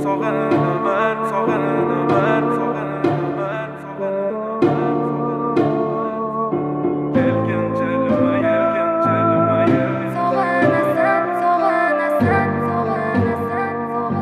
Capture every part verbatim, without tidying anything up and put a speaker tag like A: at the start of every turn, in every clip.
A: sog'inaman, sog'inaman, sog'inaman, sog'inaman. Elgin jilma, elgin jilma, sog'inasan, sog'inasan, sog'inasan,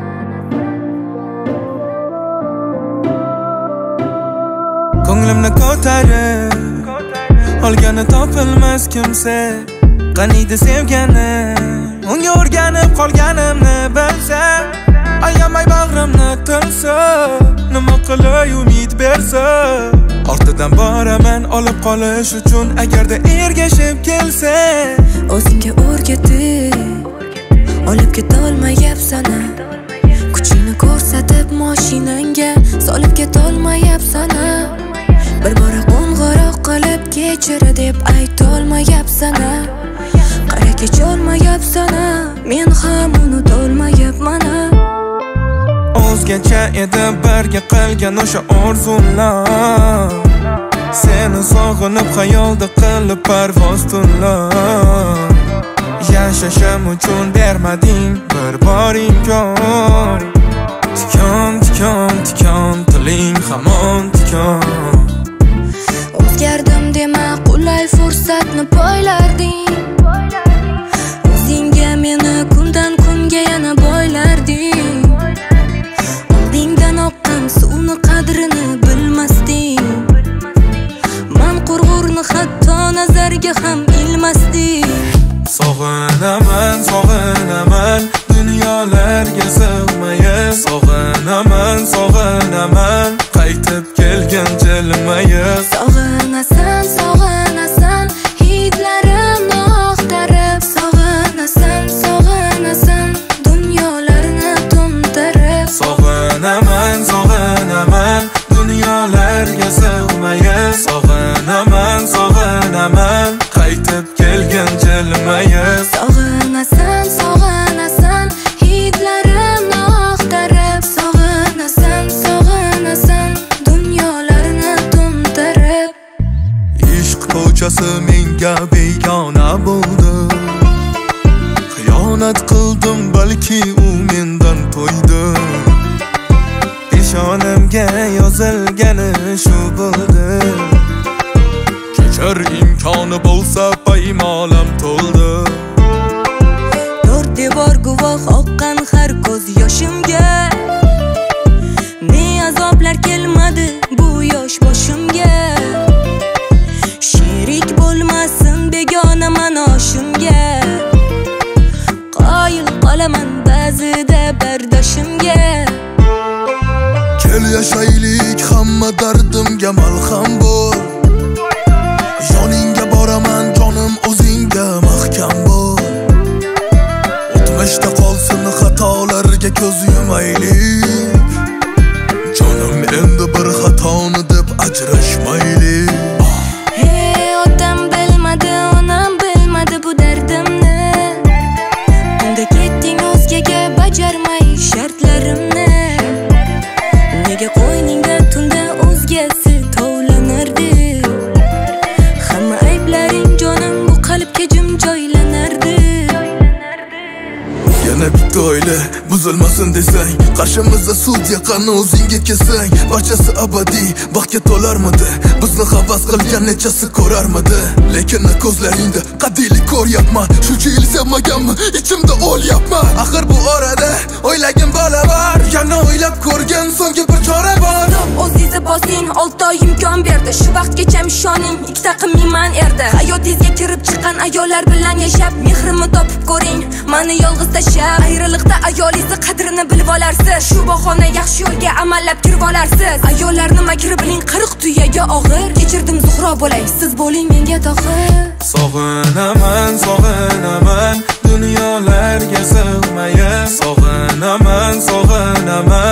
A: sog'inasan. Ko'nglimni ko'tarib olgani topilmas kimsa, qaniydi sevgani unga o'rganib qolganimni bilsa, ayamay bag'rimni tilsa, nima qilay umid bersa, ortidan boraman olib qolish uchun agarda ergashib kelsa,
B: o'zingga o'rgatib olib ketolmayapsan, kuchingni ko'rsatib mashinangga solib ketolmayapsan, bir bora qo'ng'iroq qilib kechir deb aytolmayapsan, qara kecholmayapsan, men ham unutolmayapman.
A: O'zgacha edi birga qilgan o'sha orzular, seni sog'inib xayolda qilib parvoz tunlar, yashashim uchun bermading bir bor imkon. Tikon, tikon, tikon, tiling hamon tikon.
B: O'zgardim dema qulay fursatni poylarding, o'zingga meni kundan kunga yana boylarding, oldingdan oqqan suvni qadrini bilmasding, man qurg'urni hatto nazarga ham ilmasding.
A: Sog'inaman, sog'inaman, dunyolarga sig'mayib, sog'inaman, sog'inaman, qaytib kelgan jilmayib.
B: Sog'inasan, sog'inasan, hidlarimni oqtarib, sog'inasan, sog'inasan, dunyolarni to'ntarib.
A: Sog'inaman, sog'inaman, dunyolarga sig'mayib, sog'inaman, sog'inaman, qaytib kelgan jilmayib.
B: Sog'inasan, sog'inasan, hidlarimni oqtarib, sog'inasan, sog'inasan, dunyolarni to'ntarib.
A: Ishq ko'chasi menga begona bo'ldi, xiyonat qildim balki u mendan to'ydi, peshonamga yozilgani shu bo'ldi, kechir imkoni bo'lsa paymolam to'ldi.
B: To'rt devor guvoh oqqan har ko'z yoshimga, ne azoblar kelmadi bu yosh boshimga, sherik bo'lmasin begona manoshimga, qoyil qolaman ba'zida bardoshimga.
A: Kel yashaylik, hamma dardimga malham bo'l, yoningga boraman jonim, o'zingga mahkam bo'l. O'tmishda qolsin xatolarga ko'z yumaylik, jonim endi bir xatoni deb ajrashmaylik.
B: Hey, otam bilmadi, onam bilmadi bu dardimni, unga ketding o'zgaga bajarmay shartlarimni. Nega qo'yningda tunda o'zgasi tovlanardi, hamma ayblaring jonim bu qalbga jim joylanardi.
A: Yana bitta oila buzilmasin desang, qarshimizda sudya qani o'zingga kelsang, barchasi abadiy baxtga to'larmidi, bizni havas qilgan nechasi ko'rarmidi. Lekin ko'zlaringda qadiylik ko'ryapman, shuncha yil sevmaganman, ichimda o'lyapman. Axir bu orada o'ylagin bola bor, yana o'ylab ko'rgan so'nggi bir chora bor.
B: O'zingizni bosing, olti oy imkon berdi, shu vaqtgacha ishoning, ikkita qimman erdi. Hayotingizga kirib chiqqan ayollar bilan yashab, mehrimni topib ko'ring, meni yolg'iz tashlab. Ayriliqda ayolingizni qadrini bilib olarsiz, shu bahona yaxshi yo'lga amallab kirib olarsiz. Ayollarni makri biling qirq tuyaga og'ir, kechirdim Zuhro bo'lay, siz bo'ling menga tohir.
A: Sog'inaman, sog'inaman, dunyolarga sig'mayib, sog'inaman, sog'inaman,